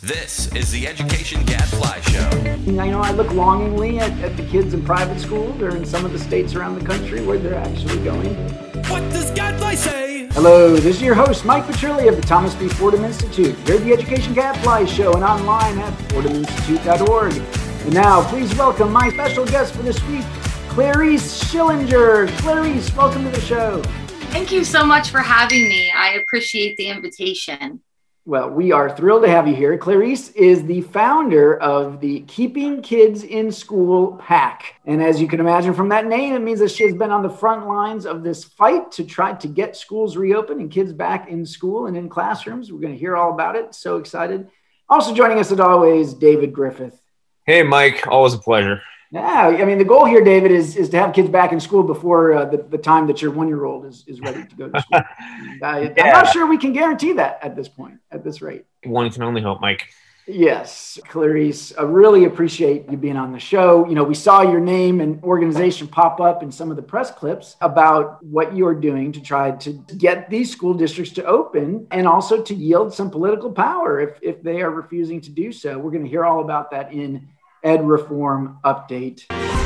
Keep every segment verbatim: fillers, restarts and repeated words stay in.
This is the Education Gadfly Show. I know I look longingly at, at the kids in private schools or in some of the states around the country where they're actually going. What does Gadfly say? Hello, this is your host, Mike Petrilli of the Thomas B. Fordham Institute. Here at the Education Gadfly Show and online at fordham institute dot org. And now, please welcome my special guest for this week, Clarice Schillinger. Clarice, welcome to the show. Thank you so much for having me. I appreciate the invitation. Well, we are thrilled to have you here. Clarice is the founder of the Keeping Kids in School PAC. And as you can imagine from that name, it means that she has been on the front lines of this fight to try to get schools reopened and kids back in school and in classrooms. We're going to hear all about it. So excited. Also joining us as always, David Griffith. Hey, Mike. Always a pleasure. Yeah, I mean, the goal here, David, is, is to have kids back in school before uh, the, the time that your one-year-old is, is ready to go to school. I, yeah. I'm not sure we can guarantee that at this point, at this rate. One can only hope, Mike. Yes, Clarice, I really appreciate you being on the show. You know, we saw your name and organization pop up in some of the press clips about what you're doing to try to get these school districts to open and also to yield some political power if, if they are refusing to do so. We're going to hear all about that in Ed Reform Update.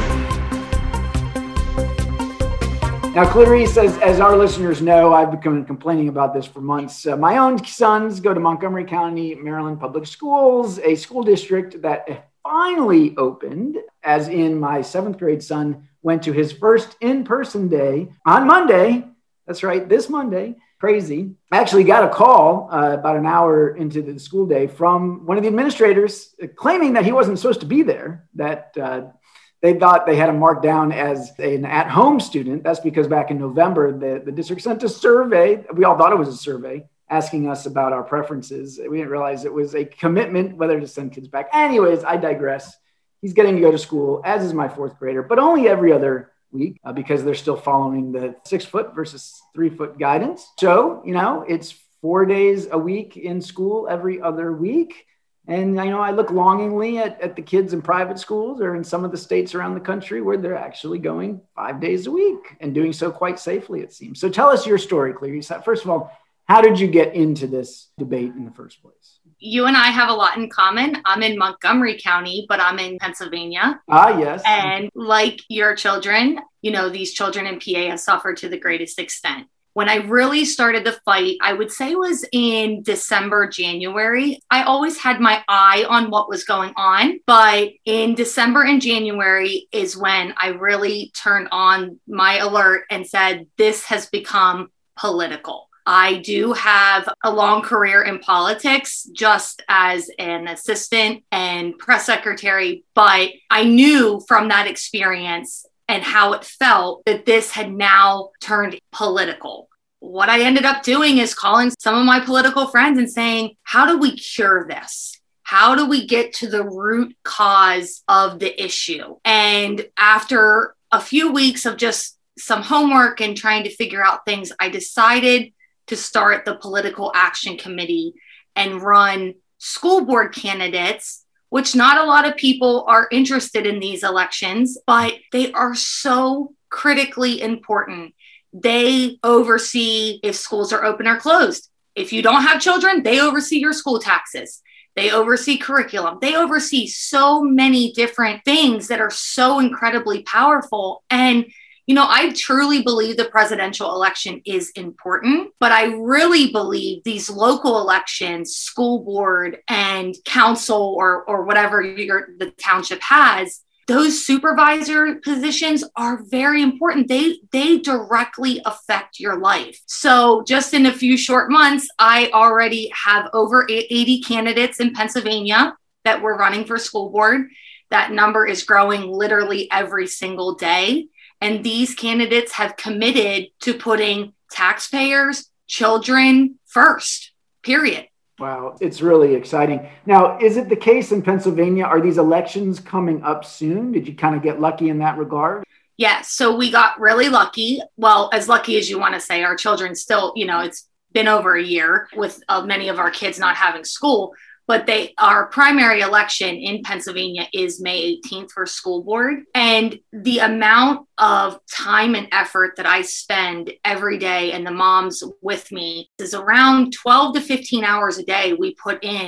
Now, Clarice, as, as our listeners know, I've been complaining about this for months. Uh, my own sons go to Montgomery County, Maryland Public Schools, a school district that finally opened, as in my seventh grade son went to his first in-person day on Monday. That's right, this Monday. Crazy. I actually got a call uh, about an hour into the school day from one of the administrators uh, claiming that he wasn't supposed to be there, that uh, they thought they had him marked down as an at-home student. That's because back in November, the, the district sent a survey. We all thought it was a survey asking us about our preferences. We didn't realize it was a commitment whether to send kids back. Anyways, I digress. He's getting to go to school, as is my fourth grader, but only every other week uh, because they're still following the six foot versus three foot guidance. So, you know, it's four days a week in school every other week. And I know I look longingly at, at the kids in private schools or in some of the states around the country where they're actually going five days a week and doing so quite safely, it seems. So tell us your story, Clarice. First of all, how did you get into this debate in the first place? You and I have a lot in common. I'm in Montgomery County, but I'm in Pennsylvania. Ah, yes. And like your children, you know, these children in P A have suffered to the greatest extent. When I really started the fight, I would say was in December, January. I always had my eye on what was going on, but in December and January is when I really turned on my alert and said, this has become political. I do have a long career in politics just as an assistant and press secretary, but I knew from that experience and how it felt that this had now turned political. What I ended up doing is calling some of my political friends and saying, how do we cure this? How do we get to the root cause of the issue? And after a few weeks of just some homework and trying to figure out things, I decided to start the Political Action Committee and run school board candidates, which not a lot of people are interested in these elections, but they are so critically important. They oversee if schools are open or closed. If you don't have children, they oversee your school taxes. They oversee curriculum. They oversee so many different things that are so incredibly powerful. And you know, I truly believe the presidential election is important, but I really believe these local elections, school board and council or, or whatever your, the township has, those supervisor positions are very important. They, they directly affect your life. So just in a few short months, I already have over eighty candidates in Pennsylvania that we're running for school board. That number is growing literally every single day. And these candidates have committed to putting taxpayers, children first, period. Wow, it's really exciting. Now, is it the case in Pennsylvania? Are these elections coming up soon? Did you kind of get lucky in that regard? Yes, so we got really lucky. Well, as lucky as you want to say, our children still, you know, it's been over a year with uh, many of our kids not having school. but they our primary election in Pennsylvania is May eighteenth for school board. And the amount of time and effort that I spend every day and the moms with me is around twelve to fifteen hours a day we put in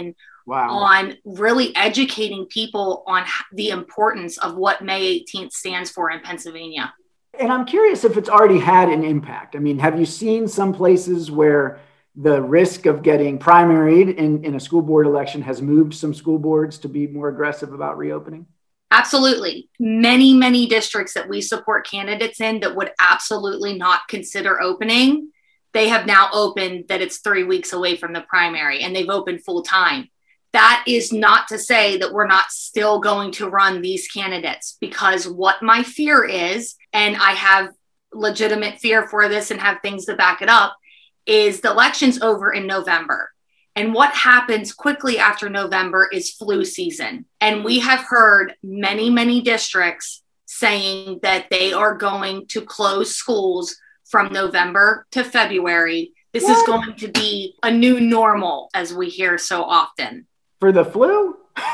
Wow. on really educating people on the importance of what May eighteenth stands for in Pennsylvania. And I'm curious if it's already had an impact. I mean, have you seen some places where the risk of getting primaried in, in a school board election has moved some school boards to be more aggressive about reopening? Absolutely. Many, many districts that we support candidates in that would absolutely not consider opening, they have now opened that it's three weeks away from the primary and they've opened full time. That is not to say that we're not still going to run these candidates, because what my fear is, and I have legitimate fear for this and have things to back it up, is the election's over in November. And what happens quickly after November is flu season. And we have heard many, many districts saying that they are going to close schools from November to February. This what? is going to be a new normal, as we hear so often. For the flu?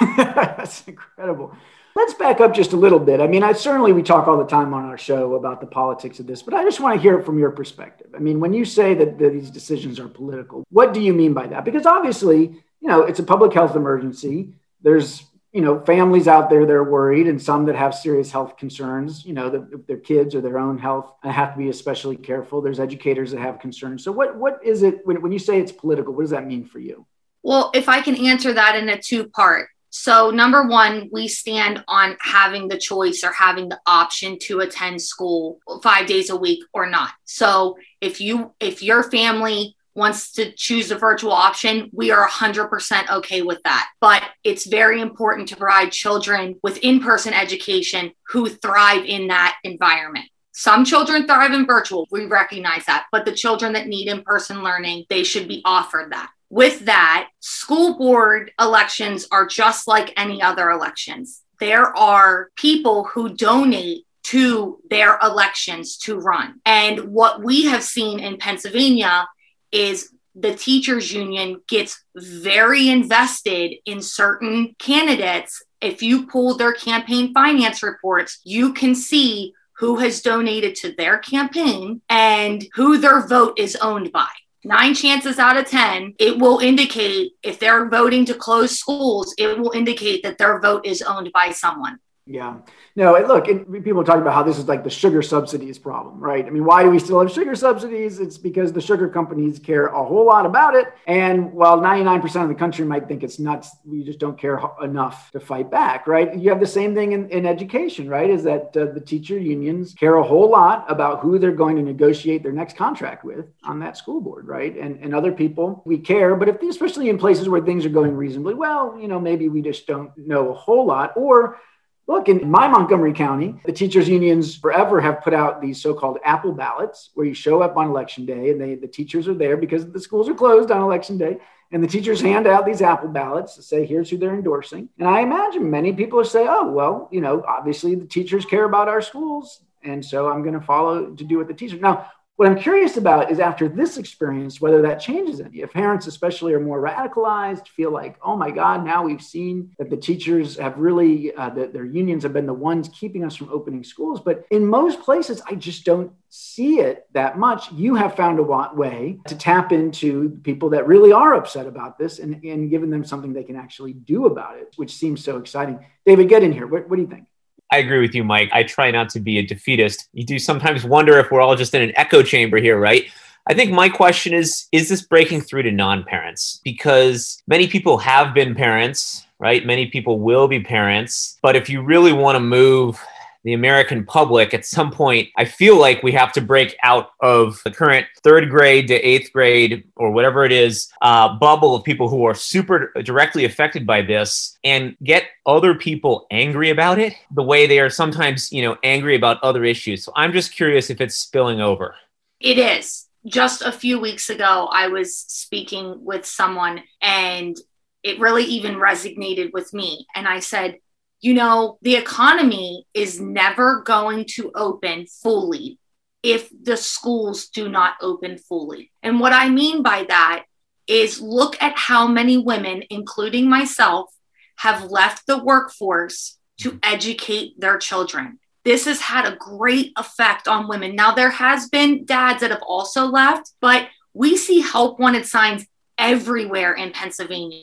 That's incredible. Let's back up just a little bit. I mean, I certainly, we talk all the time on our show about the politics of this, but I just want to hear it from your perspective. I mean, when you say that, that these decisions are political, what do you mean by that? Because obviously, you know, it's a public health emergency. There's, you know, families out there that are worried, and some that have serious health concerns, you know, that their kids or their own health have to be especially careful. There's educators that have concerns. So what, what is it, when, when you say it's political, what does that mean for you? Well, if I can answer that in a two-part. So number one, we stand on having the choice or having the option to attend school five days a week or not. So if you, if your family wants to choose the virtual option, we are one hundred percent okay with that. But it's very important to provide children with in-person education who thrive in that environment. Some children thrive in virtual. We recognize that. But the children that need in-person learning, they should be offered that. With that, school board elections are just like any other elections. There are people who donate to their elections to run. And what we have seen in Pennsylvania is the teachers union gets very invested in certain candidates. If you pull their campaign finance reports, you can see who has donated to their campaign and who their vote is owned by. Nine chances out of ten, it will indicate, if they're voting to close schools, it will indicate that their vote is owned by someone. Yeah. No, it, look, it, people talk about how this is like the sugar subsidies problem, right? I mean, why do we still have sugar subsidies? It's because the sugar companies care a whole lot about it. And while ninety-nine percent of the country might think it's nuts, we just don't care enough to fight back, right? You have the same thing in, in education, right? Is that uh, the teacher unions care a whole lot about who they're going to negotiate their next contract with on that school board, right? And, and other people, we care, but if, especially in places where things are going reasonably well, you know, maybe we just don't know a whole lot. Or look, in my Montgomery County, the teachers unions forever have put out these so-called Apple ballots where you show up on election day and they, the teachers are there because the schools are closed on election day. And the teachers hand out these Apple ballots to say, here's who they're endorsing. And I imagine many people will say, oh, well, you know, obviously the teachers care about our schools. And so I'm going to follow to do what the teachers. Now, what I'm curious about is after this experience, whether that changes any. If parents especially are more radicalized, feel like, oh my God, now we've seen that the teachers have really, uh, that their unions have been the ones keeping us from opening schools. But in most places, I just don't see it that much. You have found a way to tap into people that really are upset about this and, and giving them something they can actually do about it, which seems so exciting. David, get in here. What, what do you think? I agree with you, Mike. I try not to be a defeatist. You do sometimes wonder if we're all just in an echo chamber here, right? I think my question is, is this breaking through to non-parents? Because many people have been parents, right? Many people will be parents. But if you really want to move the American public, at some point, I feel like we have to break out of the current third grade to eighth grade or whatever it is, uh, bubble of people who are super directly affected by this and get other people angry about it the way they are sometimes, you know, angry about other issues. So I'm just curious if it's spilling over. It is. Just a few weeks ago, I was speaking with someone and it really even resonated with me. And I said, you know, the economy is never going to open fully if the schools do not open fully. And what I mean by that is look at how many women, including myself, have left the workforce to educate their children. This has had a great effect on women. Now, there has been dads that have also left, but we see help wanted signs everywhere in Pennsylvania.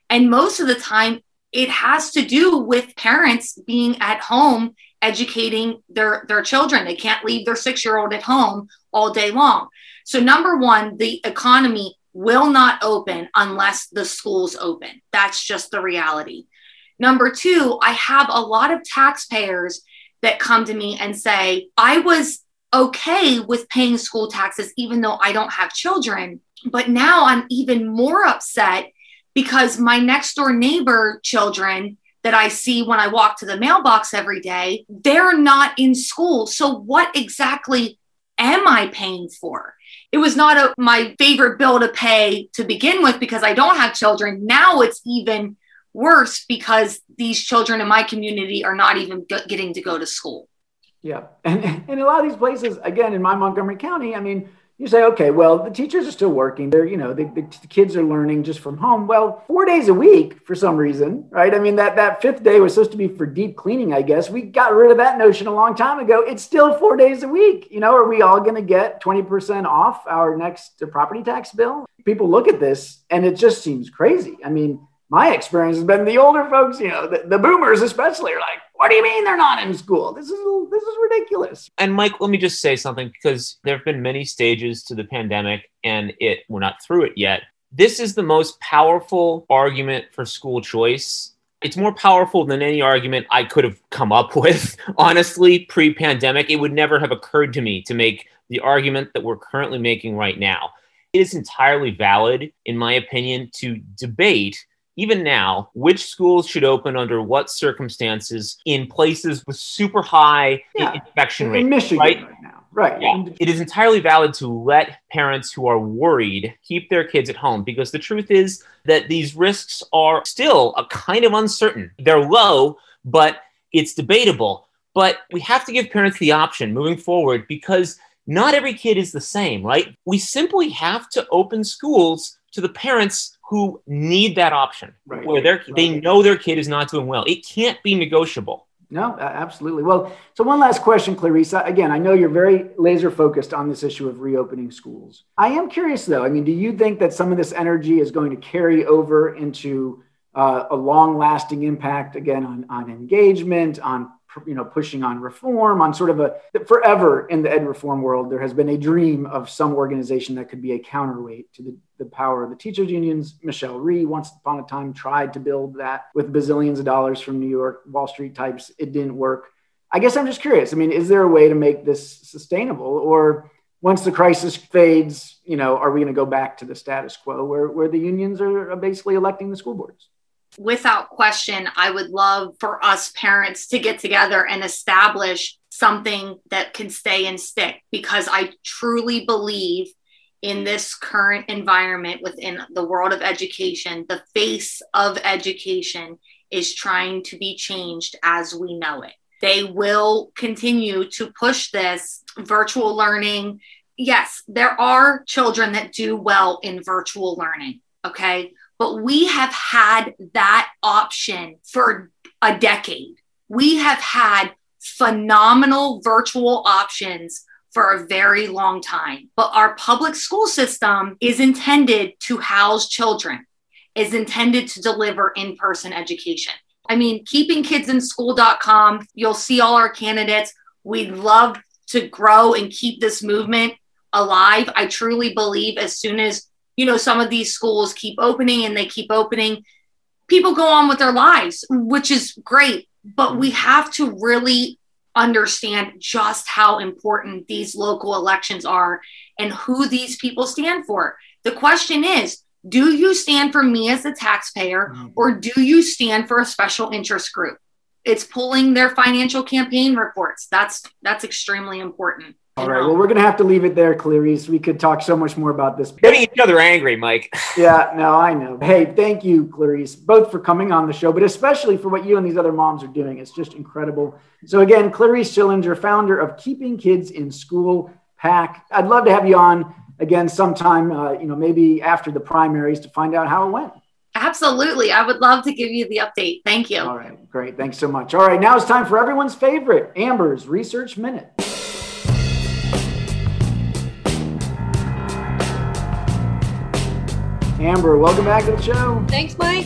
And most of the time, it has to do with parents being at home educating their, their children. They can't leave their six-year-old at home all day long. So number one, the economy will not open unless the schools open. That's just the reality. Number two, I have a lot of taxpayers that come to me and say, I was okay with paying school taxes, even though I don't have children, but now I'm even more upset because my next door neighbor children that I see when I walk to the mailbox every day, they're not in school. So what exactly am I paying for? It was not a, my favorite bill to pay to begin with because I don't have children. Now it's even worse because these children in my community are not even g- getting to go to school. Yeah. And, and a lot of these places, again, in my Montgomery County, I mean, you say, okay, well, the teachers are still working. They're, you know, the, the, the kids are learning just from home. Well, four days a week for some reason, right? I mean, that, that fifth day was supposed to be for deep cleaning, I guess. We got rid of that notion a long time ago. It's still four days a week. You know, are we all going to get twenty percent off our next property tax bill? People look at this and it just seems crazy. I mean, my experience has been the older folks, you know, the, the boomers especially are like, what do you mean they're not in school? This is this is ridiculous. And Mike, let me just say something, because there have been many stages to the pandemic and it we're not through it yet. This is the most powerful argument for school choice. It's more powerful than any argument I could have come up with. Honestly, pre-pandemic, it would never have occurred to me to make the argument that we're currently making right now. It is entirely valid, in my opinion, to debate even now, which schools should open under what circumstances in places with super high yeah. infection rates. In Michigan right, right now. Right. Yeah. It is entirely valid to let parents who are worried keep their kids at home, because the truth is that these risks are still a kind of uncertain. They're low, but it's debatable. But we have to give parents the option moving forward, because not every kid is the same, right? We simply have to open schools to the parents who need that option, right. where they're, right. they know their kid is not doing well. It can't be negotiable. No, absolutely. Well, so one last question, Clarice. Again, I know you're very laser focused on this issue of reopening schools. I am curious, though. I mean, do you think that some of this energy is going to carry over into uh, a long-lasting impact, again, on, on engagement, on you know, pushing on reform, on sort of a forever in the ed reform world, there has been a dream of some organization that could be a counterweight to the, the power of the teachers unions. Michelle Rhee once upon a time tried to build that with bazillions of dollars from New York Wall Street types. It didn't work. I guess I'm just curious. I mean, is there a way to make this sustainable, or once the crisis fades, you know, are we going to go back to the status quo where, where the unions are basically electing the school boards? Without question, I would love for us parents to get together and establish something that can stay and stick, because I truly believe in this current environment within the world of education, the face of education is trying to be changed as we know it. They will continue to push this virtual learning. Yes, there are children that do well in virtual learning, okay? But we have had that option for a decade. We have had phenomenal virtual options for a very long time. But our public school system is intended to house children, is intended to deliver in-person education. I mean, keeping kids in school dot com, you'll see all our candidates. We'd love to grow and keep this movement alive. I truly believe as soon as you know, some of these schools keep opening and they keep opening, people go on with their lives, which is great. But we have to really understand just how important these local elections are and who these people stand for. The question is, do you stand for me as a taxpayer, or do you stand for a special interest group? It's pulling their financial campaign reports. That's that's extremely important. All right. Well, we're going to have to leave it there, Clarice. We could talk so much more about this. Getting each other angry, Mike. Yeah, no, I know. Hey, thank you, Clarice, both for coming on the show, but especially for what you and these other moms are doing. It's just incredible. So again, Clarice Schillinger, founder of Keeping Kids in School PAC. I'd love to have you on again sometime, uh, you know, maybe after the primaries to find out how it went. Absolutely. I would love to give you the update. Thank you. All right. Great. Thanks so much. All right. Now it's time for everyone's favorite, Amber's Research Minute. Amber, welcome back to the show. Thanks, Mike.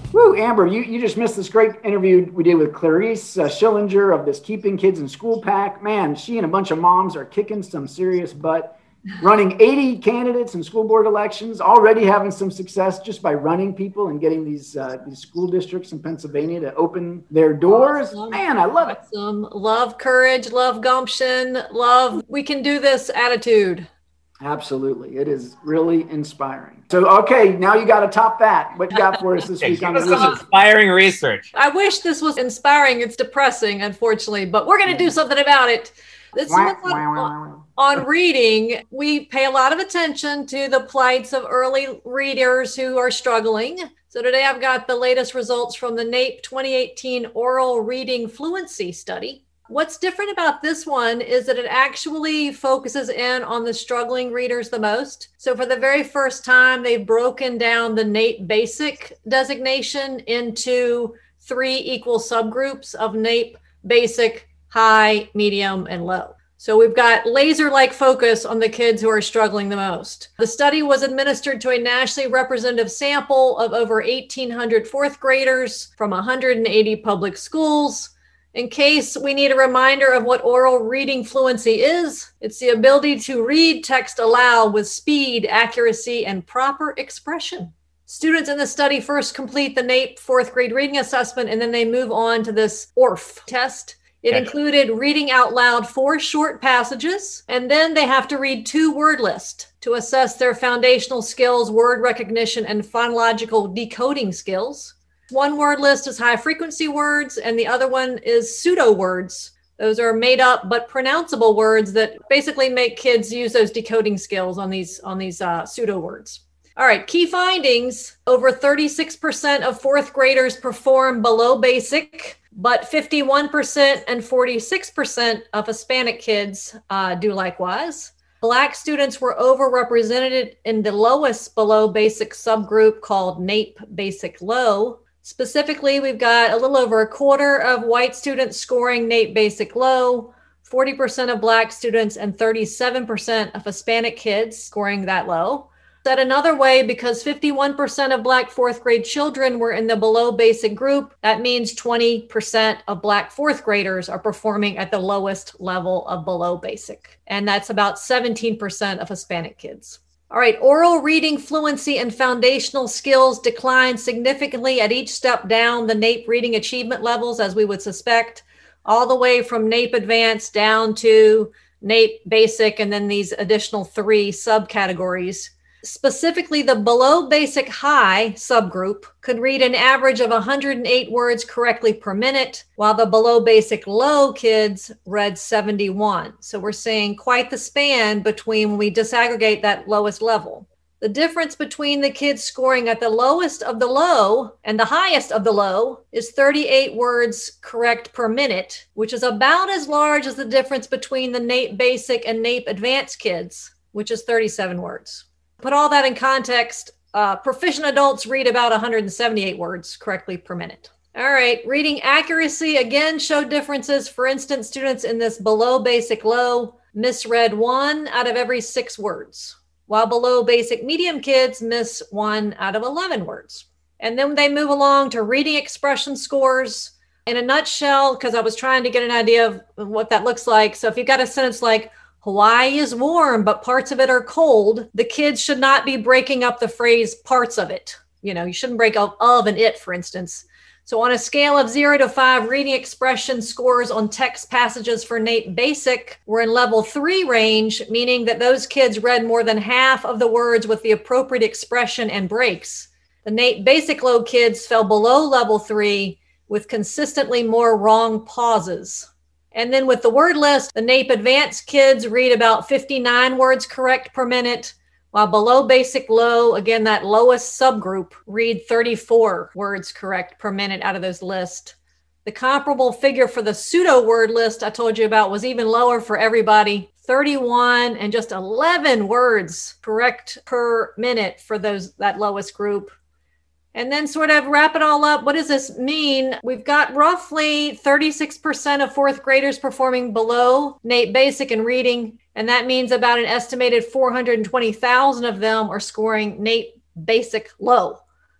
Woo, Amber, you, you just missed this great interview we did with Clarice uh, Schillinger of this Keeping Kids in School PAC. Man, she and a bunch of moms are kicking some serious butt, running eighty candidates in school board elections, already having some success just by running people and getting these uh, these school districts in Pennsylvania to open their doors. Awesome. Man, I love it. Awesome. Love courage, love gumption, love we can do this attitude. Absolutely. It is really inspiring. So, okay, now you got to top that. What you got for us this week on the some inspiring research. I wish this was inspiring. It's depressing, unfortunately, but we're going to do something about it. This Wah, is wah, on, wah, on reading. We pay a lot of attention to the plights of early readers who are struggling. So today I've got the latest results from the NAEP twenty eighteen Oral Reading Fluency Study. What's different about this one is that it actually focuses in on the struggling readers the most. So for the very first time, they've broken down the NAEP Basic designation into three equal subgroups of NAEP Basic, High, Medium, and Low. So we've got laser-like focus on the kids who are struggling the most. The study was administered to a nationally representative sample of over eighteen hundred fourth graders from one hundred eighty public schools. In case we need a reminder of what oral reading fluency is, it's the ability to read text aloud with speed, accuracy, and proper expression. Students in the study first complete the NAEP fourth grade reading assessment, and then they move on to this O R F test. It Gotcha. included reading out loud four short passages, and then they have to read two word lists to assess their foundational skills, word recognition, and phonological decoding skills. One word list is high frequency words, and the other one is pseudo words. Those are made up but pronounceable words that basically make kids use those decoding skills on these, on these uh, pseudo words. All right, key findings. Over thirty-six percent of fourth graders perform below basic, but fifty-one percent and forty-six percent of Hispanic kids uh, do likewise. Black students were overrepresented in the lowest below basic subgroup called NAEP Basic Low. Specifically, we've got a little over a quarter of white students scoring NAEP Basic Low, forty percent of Black students, and thirty-seven percent of Hispanic kids scoring that low. Said another way, because fifty-one percent of Black fourth grade children were in the below basic group, that means twenty percent of Black fourth graders are performing at the lowest level of below basic. And that's about seventeen percent of Hispanic kids. All right, oral reading fluency and foundational skills decline significantly at each step down the NAEP reading achievement levels, as we would suspect, all the way from NAEP Advanced down to NAEP Basic, and then these additional three subcategories. Specifically, the below basic high subgroup could read an average of one hundred eight words correctly per minute, while the below basic low kids read seventy-one. So we're seeing quite the span between when we disaggregate that lowest level. The difference between the kids scoring at the lowest of the low and the highest of the low is thirty-eight words correct per minute, which is about as large as the difference between the NAEP Basic and NAEP Advanced kids, which is thirty-seven words. Put all that in context, uh, proficient adults read about one hundred seventy-eight words correctly per minute. All right, reading accuracy again showed differences. For instance, students in this below basic low misread one out of every six words, while below basic medium kids miss one out of eleven words. And then they move along to reading expression scores. In a nutshell, because I was trying to get an idea of what that looks like. So if you've got a sentence like, Hawaii is warm, but parts of it are cold, the kids should not be breaking up the phrase parts of it. You know, you shouldn't break up of and it, for instance. So on a scale of zero to five, reading expression scores on text passages for NAEP Basic were in level three range, meaning that those kids read more than half of the words with the appropriate expression and breaks. The NAEP Basic Low kids fell below level three with consistently more wrong pauses. And then with the word list, the NAEP Advanced kids read about fifty-nine words correct per minute, while below basic low, again, that lowest subgroup, read thirty-four words correct per minute out of those lists. The comparable figure for the pseudo word list I told you about was even lower for everybody, thirty-one and just eleven words correct per minute for those that lowest group. And then sort of wrap it all up. What does this mean? We've got roughly thirty-six percent of fourth graders performing below NAEP Basic in reading. And that means about an estimated four hundred twenty thousand of them are scoring NAEP Basic Low,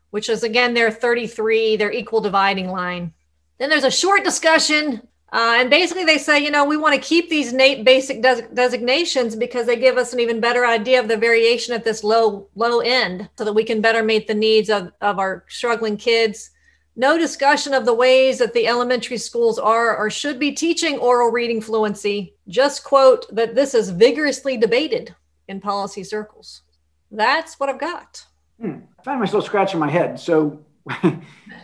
which is, again, their thirty-three, their equal dividing line. Then there's a short discussion. Uh, and basically they say, you know, we want to keep these NAEP basic des- designations because they give us an even better idea of the variation at this low, low end so that we can better meet the needs of, of our struggling kids. No discussion of the ways that the elementary schools are or should be teaching oral reading fluency. Just quote that this is vigorously debated in policy circles. That's what I've got. Hmm. I find myself scratching my head. So I,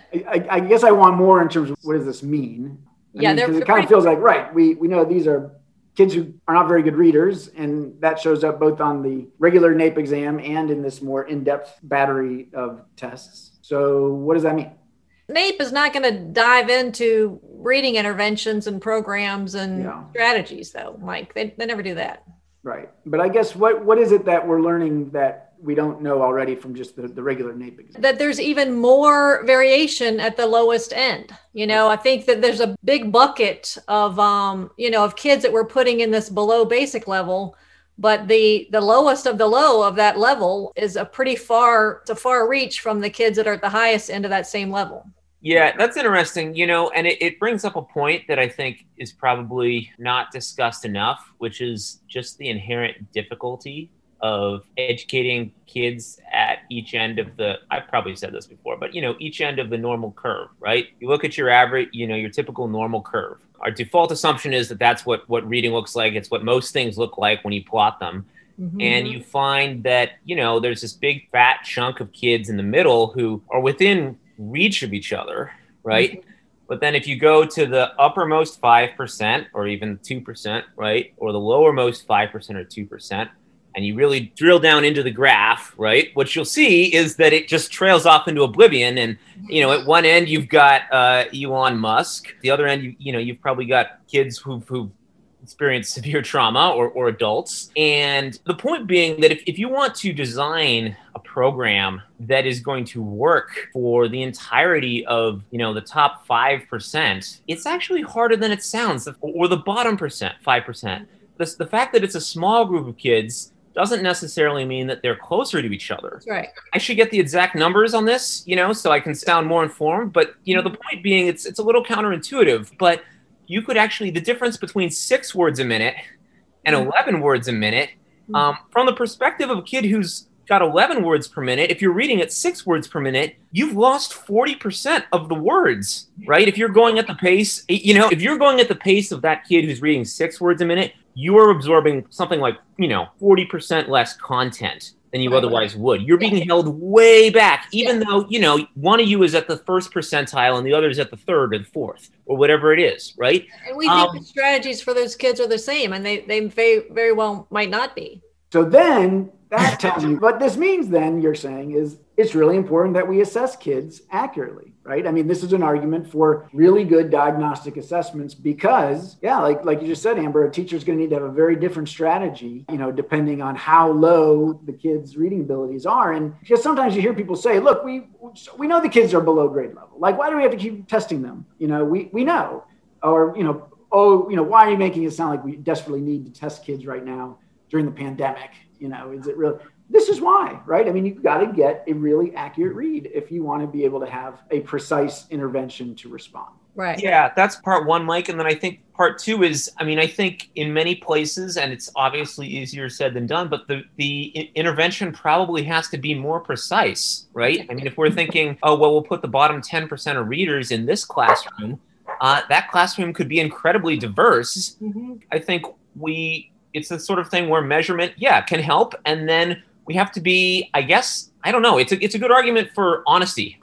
I guess I want more in terms of what does this mean? I yeah, mean, it kind of feels like, right, we, we know these are kids who are not very good readers, and that shows up both on the regular NAEP exam and in this more in-depth battery of tests. So what does that mean? NAEP is not going to dive into reading interventions and programs and yeah. strategies, though, Mike. They, they never do that. Right. But I guess what, what is it that we're learning that we don't know already from just the, the regular NAEP exam? That there's even more variation at the lowest end. You know, I think that there's a big bucket of, um, you know, of kids that we're putting in this below basic level, but the the lowest of the low of that level is a pretty far, it's a far reach from the kids that are at the highest end of that same level. Yeah, that's interesting, you know, and it, it brings up a point that I think is probably not discussed enough, which is just the inherent difficulty of educating kids at each end of the, I've probably said this before, but, you know, each end of the normal curve, right? You look at your average, you know, your typical normal curve. Our default assumption is that that's what, what reading looks like. It's what most things look like when you plot them. Mm-hmm. And you find that, you know, there's this big fat chunk of kids in the middle who are within reach of each other, right? Mm-hmm. But then if you go to the uppermost five percent or even two percent, right? Or the lowermost five percent or two percent, and you really drill down into the graph, right? What you'll see is that it just trails off into oblivion. And, you know, at one end, you've got uh, Elon Musk. The other end, you, you know, you've probably got kids who've, who've experienced severe trauma or, or adults. And the point being that if, if you want to design a program that is going to work for the entirety of, you know, the top five percent, it's actually harder than it sounds, or the bottom percent, five percent. The, the fact that it's a small group of kids doesn't necessarily mean that they're closer to each other. That's right. I should get the exact numbers on this, you know, so I can sound more informed. But, you know, the point being, it's it's a little counterintuitive, but you could actually, the difference between six words a minute and eleven words a minute, um, from the perspective of a kid who's got eleven words per minute, if you're reading at six words per minute, you've lost forty percent of the words, right? If you're going at the pace, you know, if you're going at the pace of that kid who's reading six words a minute, you are absorbing something like, you know, forty percent less content than you otherwise would. You're being held way back, even yeah. though, you know, one of you is at the first percentile and the other is at the third or the fourth or whatever it is, right? And we think um, the strategies for those kids are the same, and they, they very, very well might not be. So then that tells you what this means then, you're saying, is it's really important that we assess kids accurately, right? I mean, this is an argument for really good diagnostic assessments because, yeah, like, like you just said, Amber, a teacher's going to need to have a very different strategy, you know, depending on how low the kids' reading abilities are. And because sometimes you hear people say, look, we we know the kids are below grade level. Like, why do we have to keep testing them? You know, we, we know. Or, you know, oh, you know, why are you making it sound like we desperately need to test kids right now during the pandemic? You know, is it really? This is why, right? I mean, you've got to get a really accurate read if you want to be able to have a precise intervention to respond. Right. Yeah, that's part one, Mike. And then I think part two is, I mean, I think in many places, and it's obviously easier said than done, but the, the intervention probably has to be more precise, right? I mean, if we're thinking, oh, well, we'll put the bottom ten percent of readers in this classroom, uh, that classroom could be incredibly diverse. Mm-hmm. I think we, it's the sort of thing where measurement, yeah, can help. And then we have to be, I guess, I don't know. It's a, it's a good argument for honesty,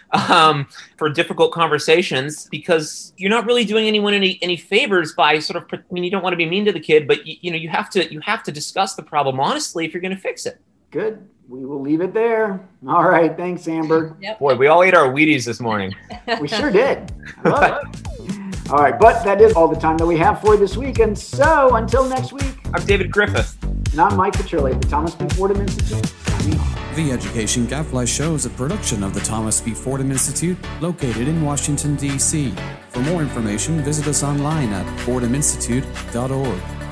um, for difficult conversations, because you're not really doing anyone any, any favors by sort of, I mean, you don't want to be mean to the kid, but you, you know, you have to, you have to discuss the problem honestly if you're going to fix it. Good. We will leave it there. All right. Thanks, Amber. Yep. Boy, we all ate our Wheaties this morning. We sure did. I love it. All right. But that is all the time that we have for this week. And so until next week, I'm David Griffith. And I'm Mike Petrilli at the Thomas B. Fordham Institute. The Education Gadfly Show is a production of the Thomas B. Fordham Institute, located in Washington, D C For more information, visit us online at fordham institute dot org.